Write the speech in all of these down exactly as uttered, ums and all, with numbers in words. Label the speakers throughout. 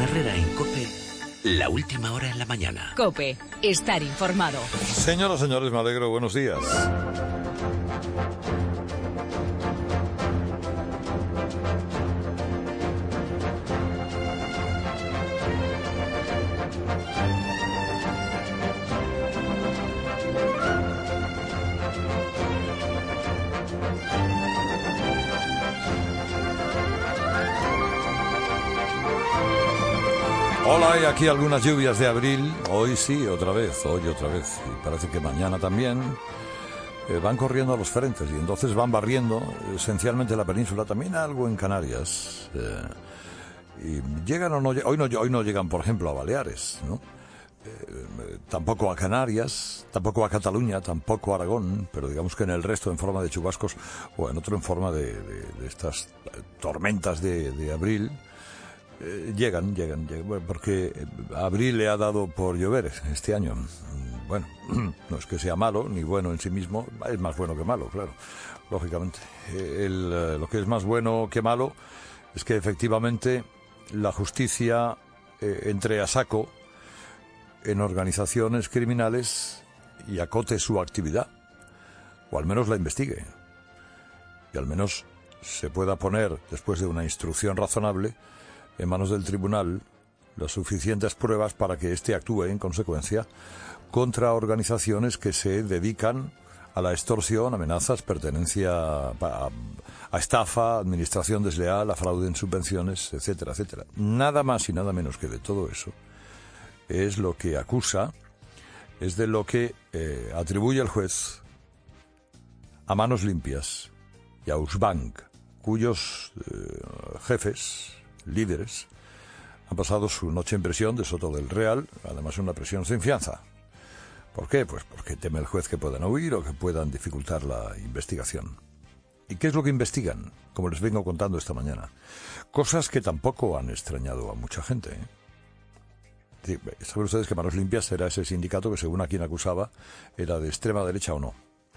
Speaker 1: Herrera en COPE, la última hora en la mañana.
Speaker 2: COPE, estar informado.
Speaker 3: Señoras, señores, me alegro. Buenos días. Hola, hay aquí algunas lluvias de abril. Hoy sí, otra vez, hoy otra vez. Y parece que mañana también. Eh, van corriendo a los frentes y entonces van barriendo esencialmente la península, también algo en Canarias. Eh, y llegan o no, hoy no, hoy no llegan, por ejemplo, a Baleares, ¿no? Eh, tampoco a Canarias, tampoco a Cataluña, tampoco a Aragón, pero digamos que en el resto en forma de chubascos o en otro en forma de, de, de estas tormentas de, de abril. Eh, llegan, llegan, llegan, bueno, porque abril le ha dado por llover este año. Bueno, no es que sea malo ni bueno en sí mismo, es más bueno que malo, claro, lógicamente. El, lo que es más bueno que malo es que efectivamente la justicia eh, entre a saco en organizaciones criminales y acote su actividad, o al menos la investigue, y al menos se pueda poner, después de una instrucción razonable, en manos del tribunal las suficientes pruebas para que éste actúe en consecuencia contra organizaciones que se dedican a la extorsión, amenazas, pertenencia a, a estafa, administración desleal, a fraude en subvenciones, etcétera, etcétera. Nada más y nada menos que de todo eso es lo que acusa, es de lo que eh, atribuye el juez a Manos Limpias y a Ausbank, cuyos eh, jefes, líderes, han pasado su noche en prisión de Soto del Real, además una prisión sin fianza. ¿Por qué? Pues porque teme el juez que puedan huir o que puedan dificultar la investigación. ¿Y qué es lo que investigan? Como les vengo contando esta mañana. Cosas que tampoco han extrañado a mucha gente, ¿eh? Sí, saben ustedes que Manos Limpias era ese sindicato que, según a quien acusaba, era de extrema derecha o no.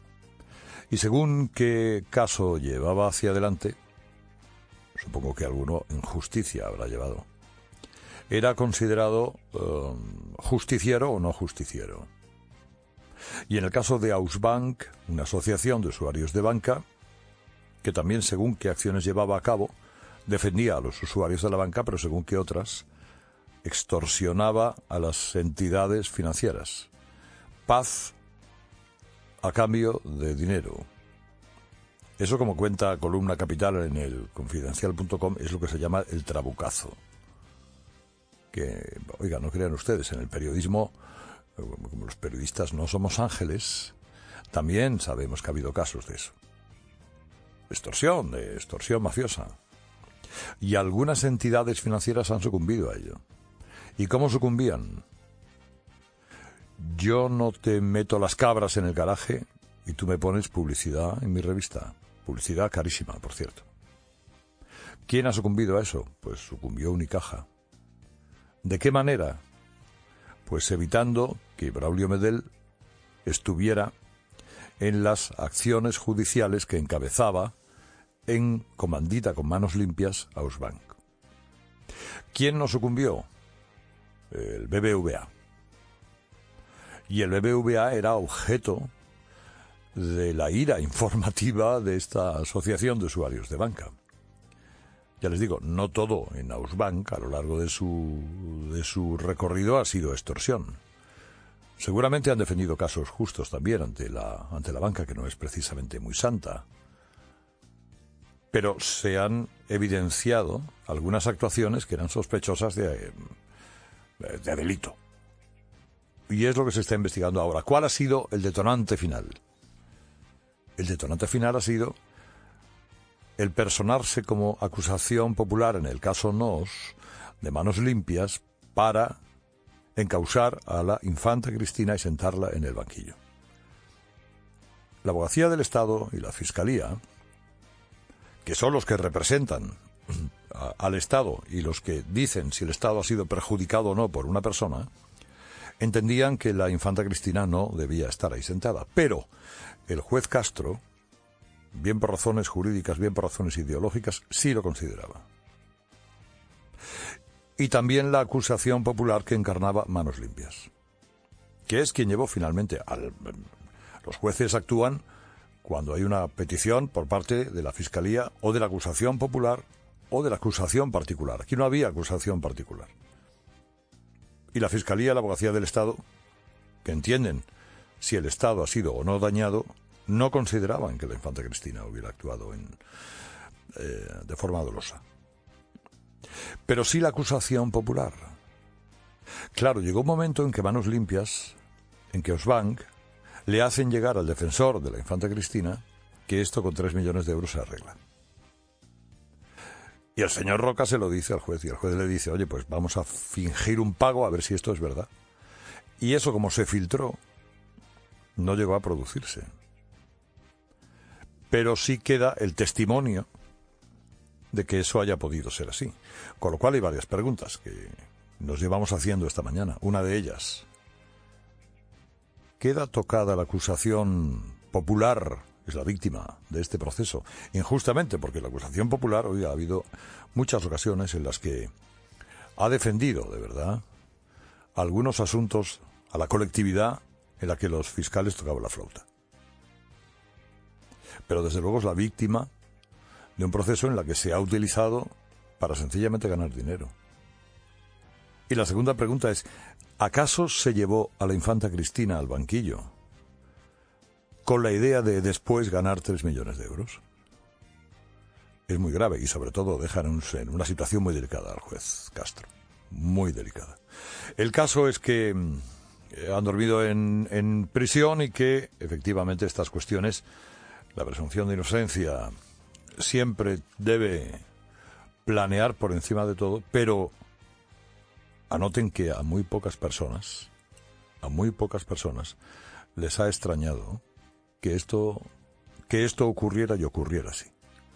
Speaker 3: Y según qué caso llevaba hacia adelante, supongo que alguno en justicia habrá llevado, era considerado uh, justiciero o no justiciero. Y en el caso de Ausbank, una asociación de usuarios de banca, que también, según qué acciones llevaba a cabo, defendía a los usuarios de la banca, pero según qué otras, extorsionaba a las entidades financieras. Paz a cambio de dinero. Eso, como cuenta Columna Capital en el confidencial punto com, es lo que se llama el trabucazo. Que, oiga, no crean ustedes, en el periodismo, como los periodistas no somos ángeles, también sabemos que ha habido casos de eso. Extorsión, de extorsión mafiosa. Y algunas entidades financieras han sucumbido a ello. ¿Y cómo sucumbían? Yo no te meto las cabras en el garaje y tú me pones publicidad en mi revista. Publicidad carísima, por cierto. ¿Quién ha sucumbido a eso? Pues sucumbió Unicaja. ¿De qué manera? Pues evitando que Braulio Medel estuviera en las acciones judiciales que encabezaba en comandita con Manos Limpias Ausbank. ¿Quién no sucumbió? El B B V A. Y el B B V A era objeto de la ira informativa de esta asociación de usuarios de banca. Ya les digo, no todo en Ausbank a lo largo de su, de su recorrido ha sido extorsión. Seguramente han defendido casos justos también ante la, ante la banca, que no es precisamente muy santa. Pero se han evidenciado algunas actuaciones que eran sospechosas de, de, de delito. Y es lo que se está investigando ahora. ¿Cuál ha sido el detonante final? El detonante final ha sido el personarse como acusación popular en el caso Nos de Manos Limpias para encausar a la infanta Cristina y sentarla en el banquillo. La Abogacía del Estado y la Fiscalía, que son los que representan a, al Estado y los que dicen si el Estado ha sido perjudicado o no por una persona, entendían que la infanta Cristina no debía estar ahí sentada. Pero el juez Castro, bien por razones jurídicas, bien por razones ideológicas, sí lo consideraba. y también la acusación popular que encarnaba Manos Limpias, que es quien llevó finalmente al... Los jueces actúan cuando hay una petición por parte de la Fiscalía o de la acusación popular o de la acusación particular. Aquí no había acusación particular. Y la Fiscalía y la Abogacía del Estado, que entienden si el Estado ha sido o no dañado, no consideraban que la infanta Cristina hubiera actuado en, eh, de forma dolosa. Pero sí la acusación popular. Claro, llegó un momento en que Manos Limpias, en que Osbank, le hacen llegar al defensor de la infanta Cristina que esto con tres millones de euros se arregla. Y el señor Roca se lo dice al juez, y el juez le dice, oye, pues vamos a fingir un pago a ver si esto es verdad. Y eso, como se filtró, no llegó a producirse. Pero sí queda el testimonio de que eso haya podido ser así. Con lo cual hay varias preguntas que nos llevamos haciendo esta mañana. Una de ellas, ¿queda tocada la acusación popular? Es la víctima de este proceso, injustamente, porque la acusación popular, hoy ha habido muchas ocasiones en las que ha defendido, de verdad, algunos asuntos a la colectividad en la que los fiscales tocaban la flauta. Pero desde luego es la víctima de un proceso en el que se ha utilizado para sencillamente ganar dinero. Y la segunda pregunta es, ¿acaso se llevó a la infanta Cristina al banquillo con la idea de después ganar tres millones de euros? Es muy grave y sobre todo deja en, un, en una situación muy delicada al juez Castro. Muy delicada. El caso es que eh, han dormido en, en prisión y que efectivamente estas cuestiones, la presunción de inocencia siempre debe planear por encima de todo, pero anoten que a muy pocas personas, a muy pocas personas les ha extrañado que esto, que esto ocurriera y ocurriera así.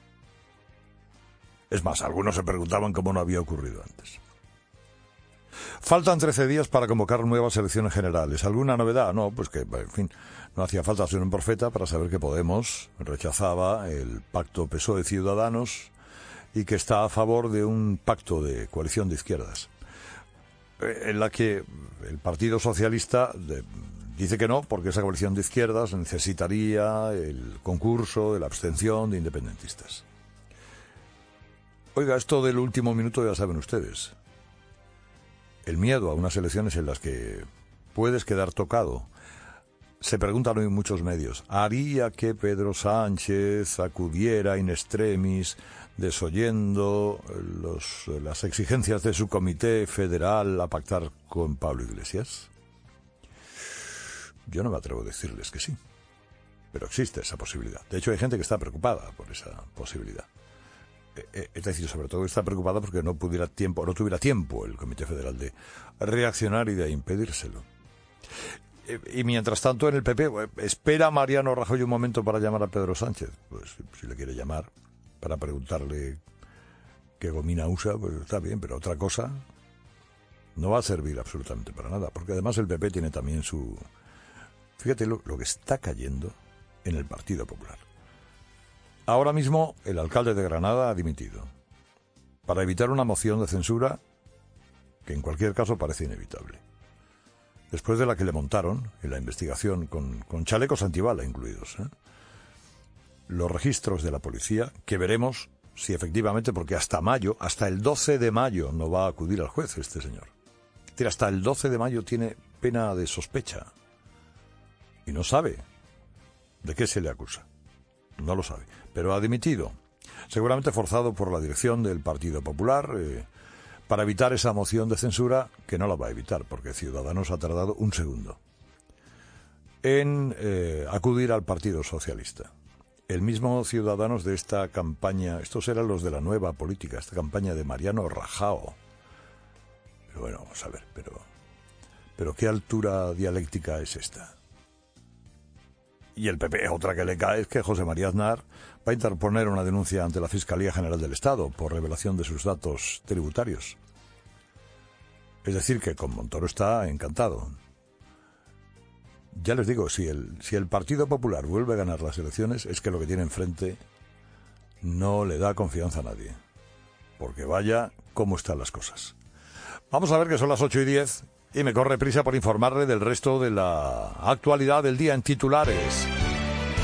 Speaker 3: Es más, algunos se preguntaban cómo no había ocurrido antes. Faltan trece días para convocar nuevas elecciones generales. ¿Alguna novedad? No, pues que, en fin, no hacía falta ser un profeta para saber que Podemos rechazaba el pacto P S O E-Ciudadanos y que está a favor de un pacto de coalición de izquierdas, en la que el Partido Socialista de, dice que no, porque esa coalición de izquierdas necesitaría el concurso de la abstención de independentistas. Oiga, esto del último minuto ya saben ustedes. El miedo a unas elecciones en las que puedes quedar tocado. Se preguntan hoy muchos medios, ¿haría que Pedro Sánchez acudiera in extremis, desoyendo los, las exigencias de su comité federal a pactar con Pablo Iglesias? Yo no me atrevo a decirles que sí, pero existe esa posibilidad. De hecho, hay gente que está preocupada por esa posibilidad. Es decir, sobre todo está preocupada porque no pudiera tiempo, no tuviera tiempo el Comité Federal de reaccionar y de impedírselo. Y mientras tanto en el P P, ¿espera Mariano Rajoy un momento para llamar a Pedro Sánchez? Pues si le quiere llamar para preguntarle qué gomina usa, pues está bien, pero otra cosa no va a servir absolutamente para nada, porque además el P P tiene también su... Fíjate lo, lo que está cayendo en el Partido Popular. Ahora mismo el alcalde de Granada ha dimitido para evitar una moción de censura que en cualquier caso parece inevitable. Después de la que le montaron en la investigación con, con chalecos antibala incluidos, ¿eh? Los registros de la policía, que veremos si efectivamente, porque hasta mayo, hasta el doce de mayo no va a acudir al juez este señor. Es decir, hasta el doce de mayo tiene pena de sospecha y no sabe de qué se le acusa. No lo sabe, pero ha dimitido, seguramente forzado por la dirección del Partido Popular, eh, para evitar esa moción de censura, que no la va a evitar, porque Ciudadanos ha tardado un segundo en eh, acudir al Partido Socialista. El mismo Ciudadanos de esta campaña, estos eran los de la nueva política, esta campaña de Mariano Rajoy. Pero bueno, vamos a ver, pero, pero ¿qué altura dialéctica es esta? Y el P P, otra que le cae es que José María Aznar va a interponer una denuncia ante la Fiscalía General del Estado por revelación de sus datos tributarios. Es decir, que con Montoro está encantado. Ya les digo, si el, si el Partido Popular vuelve a ganar las elecciones, es que lo que tiene enfrente no le da confianza a nadie. Porque vaya cómo están las cosas. Vamos a ver que son las ocho y diez y me corre prisa por informarle del resto de la actualidad del día en titulares.